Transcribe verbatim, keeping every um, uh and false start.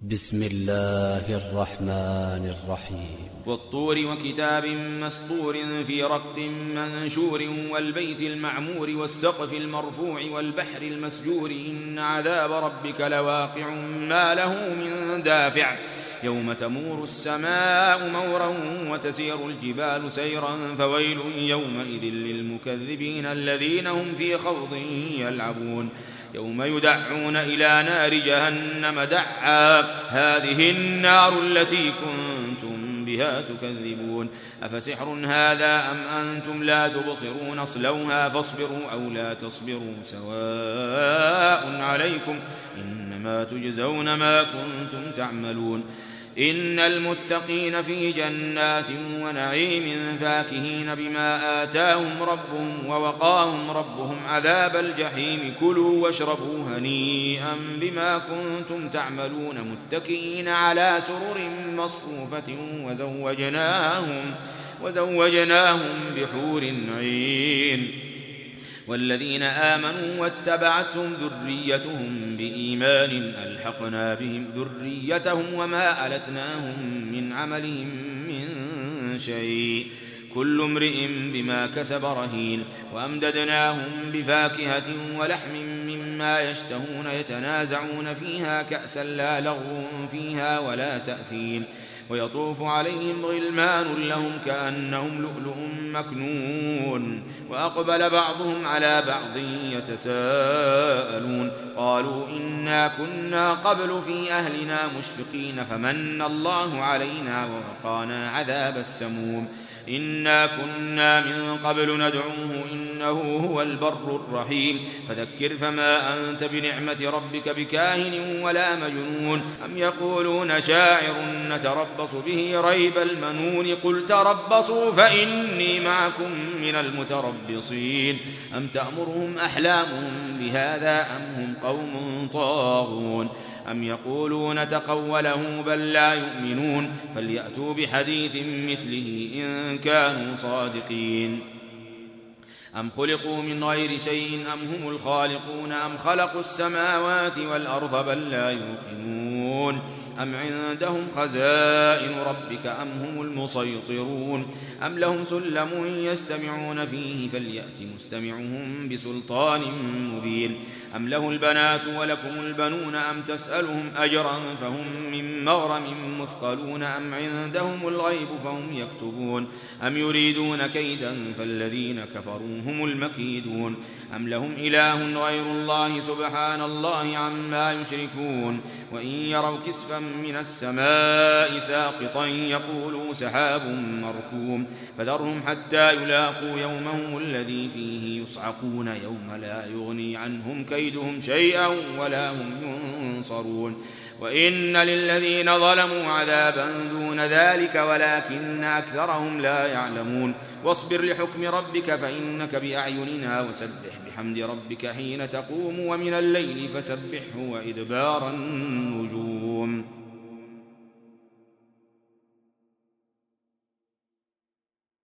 بسم الله الرحمن الرحيم والطور وكتاب مسطور في رق منشور والبيت المعمور والسقف المرفوع والبحر المسجور إن عذاب ربك لواقع ما له من دافع يوم تمور السماء مورا وتسير الجبال سيرا فويل يومئذ للمكذبين الذين هم في خوض يلعبون يوم يدعون إلى نار جهنم دعا هذه النار التي كنتم بها تكذبون أفسحر هذا أم أنتم لا تبصرون اصلوها فاصبروا أو لا تصبروا سواء عليكم إنما تجزون ما كنتم تعملون إن المتقين في جنات ونعيم فاكهين بما آتاهم ربهم ووقاهم ربهم عذاب الجحيم كلوا واشربوا هنيئا بما كنتم تعملون متكئين على سرر مصفوفة وزوجناهم, وزوجناهم بحور عين والذين آمنوا واتبعتهم ذريتهم بإيمان ألحقنا بهم ذريتهم وما ألتناهم من عملهم من شيء كل امرئ بما كسب رهين وأمددناهم بفاكهة ولحم مما يشتهون يتنازعون فيها كأسا لا لغو فيها ولا تأثيم ويطوف عليهم غلمان لهم كأنهم لؤلؤ مكنون وأقبل بعضهم على بعض يتساءلون قالوا إنا كنا قبل في أهلنا مشفقين فمن الله علينا ووقانا عذاب السموم إنا كنا من قبل ندعوه إنه هو البر الرحيم فذكر فما أنت بنعمة ربك بكاهن ولا مجنون أم يقولون شاعر نتربص به ريب المنون قل تربصوا فإني معكم من المتربصين أم تأمرهم أحلامهم بهذا أم هم قوم طاغون أم يقولون تقوله بل لا يؤمنون فليأتوا بحديث مثله إن كانوا صادقين أم خلقوا من غير شيء أم هم الخالقون أم خلقوا السماوات والأرض بل لا يوقنون أم عندهم خزائن ربك أم هم المسيطرون أم لهم سلم يستمعون فيه فليأت مستمعهم بسلطان مبين أم له البنات ولكم البنون أم تسألهم أجرا فهم من مغرم مثقلون أم عندهم الغيب فهم يكتبون أم يريدون كيدا فالذين كفروا هم المكيدون أم لهم إله غير الله سبحان الله عما يشركون وإن يروا كسفا من السماء ساقطا يقولوا سحاب مركوم فذرهم حتى يلاقوا يومهم الذي فيه يصعقون يوم لا يغني عنهم كيدهم شيئا ولا هم ينصرون وإن للذين ظلموا عذابا دون ذلك ولكن أكثرهم لا يعلمون واصبر لحكم ربك فإنك بأعيننا وسبح بحمد ربك حين تقوم ومن الليل فسبحه وإدبار النجوم